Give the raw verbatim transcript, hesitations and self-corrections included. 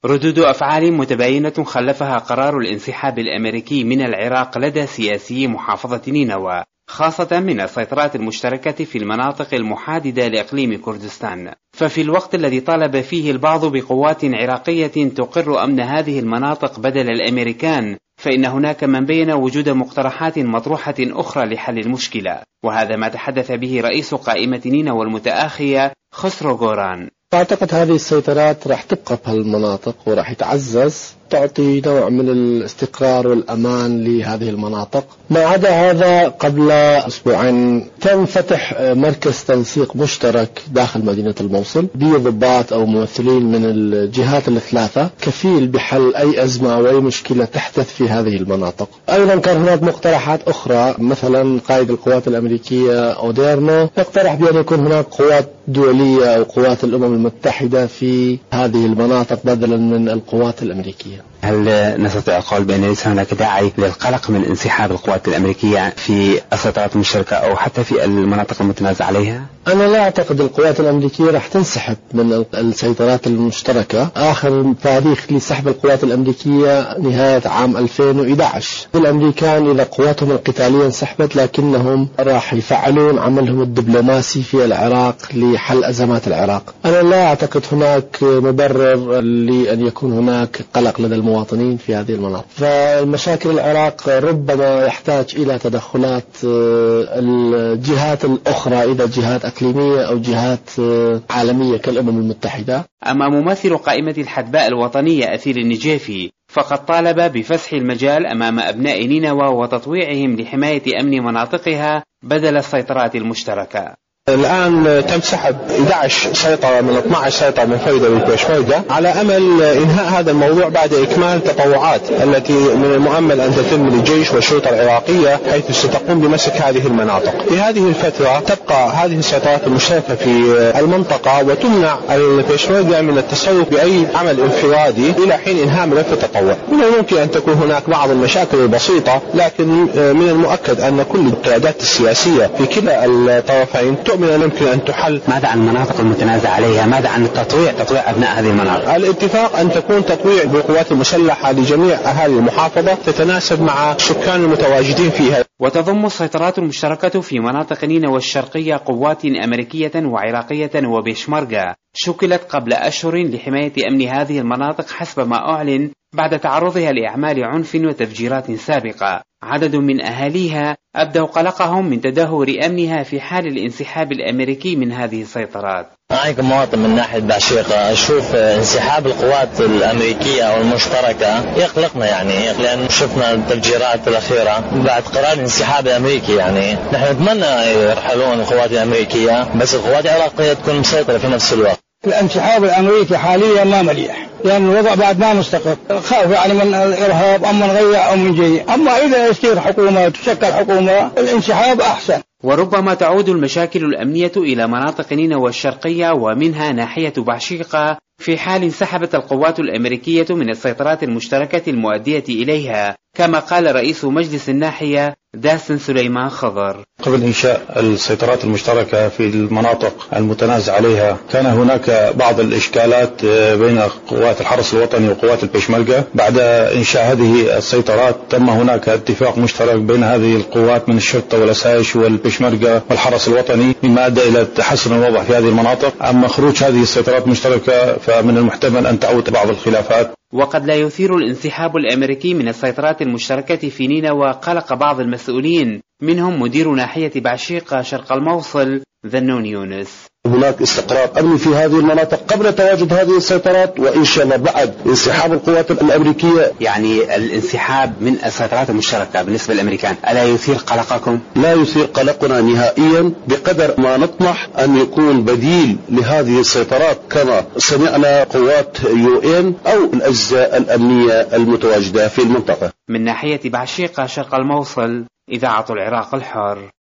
ردود أفعال متباينة خلفها قرار الانسحاب الأمريكي من العراق لدى سياسي محافظة نينوى، خاصة من السيطرات المشتركة في المناطق المحاددة لإقليم كردستان. ففي الوقت الذي طالب فيه البعض بقوات عراقية تقر أمن هذه المناطق بدل الأمريكان، فإن هناك من بين وجود مقترحات مطروحة أخرى لحل المشكلة، وهذا ما تحدث به رئيس قائمة نينوى المتآخية خسرو غوران. أعتقد هذه السيطرات راح تبقى في هالمناطق وراح يتعزز، تعطي نوع من الاستقرار والأمان لهذه المناطق. ما عدا هذا، قبل أسبوعين تم فتح مركز تنسيق مشترك داخل مدينة الموصل بضباط أو ممثلين من الجهات الثلاثة، كفيل بحل أي أزمة أو أي مشكلة تحدث في هذه المناطق. أيضا كان هناك مقترحات أخرى، مثلا قائد القوات الأمريكية أوديرنو يقترح بأن يكون هناك قوات دولية أو قوات الأمم المتحدة في هذه المناطق بدلا من القوات الأمريكية. هل نستطيع القول بأن ليس هناك داعي للقلق من انسحاب القوات الأمريكية في السيطرات المشتركة أو حتى في المناطق المتنازع عليها؟ أنا لا أعتقد القوات الأمريكية راح تنسحب من السيطرات المشتركة. آخر تاريخ لسحب القوات الأمريكية نهاية عام ألفين وإحدى عشر. الأمريكان إذا قواتهم القتالية انسحبت، لكنهم راح يفعلون عملهم الدبلوماسي في العراق لحل أزمات العراق. أنا لا أعتقد هناك مبرر لأن يكون هناك قلق لدى المواطنين في هذه المناطق. فالمشاكل العراق ربما يحتاج إلى تدخلات الجهات الأخرى، إذا جهات أقليمية أو جهات عالمية كالأمم المتحدة. أما ممثل قائمة الحدباء الوطنية أثير النجيفي فقد طالب بفسح المجال أمام أبناء نينوى وتطويعهم لحماية أمن مناطقها بدل السيطرات المشتركة. الآن تم سحب إحدى عشر سيطرة من اثنتي عشرة سيطرة من فيدا والبيشمركة على أمل إنهاء هذا الموضوع بعد إكمال التطوعات التي من المؤمل أن تتم للجيش والشرطة العراقية، حيث ستقوم بمسك هذه المناطق. في هذه الفترة تبقى هذه السيطرات المشتركة في المنطقة وتمنع البيشمركة من التصرف بأي عمل انفرادي إلى حين إنهاء ملف التطوع. من الممكن أن تكون هناك بعض المشاكل البسيطة، لكن من المؤكد أن كل القيادات السياسية في كلا الطرفين من الممكن أن تحل. ماذا عن المناطق المتنازع عليها؟ ماذا عن التطويع تطويع أبناء هذه المناطق؟ الاتفاق أن تكون تطويع بالقوات المسلحة لجميع أهالي المحافظة تتناسب مع السكان المتواجدين فيها. وتضم السيطرات المشتركة في مناطق نينوى الشرقية قوات أمريكية وعراقية وبيشمركة شكلت قبل أشهر لحماية أمن هذه المناطق حسب ما أعلن بعد تعرضها لأعمال عنف وتفجيرات سابقة. عدد من أهاليها أبدوا قلقهم من تدهور أمنها في حال الانسحاب الأمريكي من هذه السيطرات. أنا كمواطن من ناحية بعشيقة أشوف انسحاب القوات الأمريكية أو المشتركة يقلقنا، يعني لأن شفنا التفجيرات الأخيرة بعد قرار الانسحاب الأمريكي. يعني نحن نتمنى يرحلون القوات الأمريكية، بس القوات العراقية تكون مسيطرة في نفس الوقت. الانسحاب الأمريكي حاليا ما مليح، لأن الوضع بعد ما مستقر، خاف يعني من الإرهاب أو من غير أو من جي. أما إذا يصير حكومة تشكل حكومة الانسحاب أحسن. وربما تعود المشاكل الأمنية إلى مناطق نينوى الشرقية ومنها ناحية بعشيقة في حال انسحبت القوات الأمريكية من السيطرات المشتركة المؤدية إليها، كما قال رئيس مجلس الناحية داسن سليمان خضر. قبل إنشاء السيطرات المشتركة في المناطق المتنازع عليها كان هناك بعض الإشكالات بين قوات الحرس الوطني وقوات البيشمركة. بعد إنشاء هذه السيطرات تم هناك اتفاق مشترك بين هذه القوات من الشرطة والأسايش والبيشمركة والحرس الوطني، مما أدى إلى تحسن الوضع في هذه المناطق. أما خروج هذه السيطرات المشتركة فمن المحتمل أن تعود بعض الخلافات. وقد لا يثير الانسحاب الأمريكي من السيطرات المشتركة في نينوى قلق بعض المسؤولين، منهم مدير ناحية بعشيقة شرق الموصل ذنون يونس. هناك استقرار أمني في هذه المناطق قبل تواجد هذه السيطرات، وإن شاء الله بعد انسحاب القوات الأمريكية. يعني الانسحاب من السيطرات المشتركة بالنسبة للأمريكان ألا يثير قلقكم؟ لا يثير قلقنا نهائيا، بقدر ما نطمح أن يكون بديل لهذه السيطرات كما سمعنا قوات يو إن أو الأجزاء الأمنية المتواجدة في المنطقة. من ناحية بعشيقة شرق الموصل، إذاعة العراق الحر.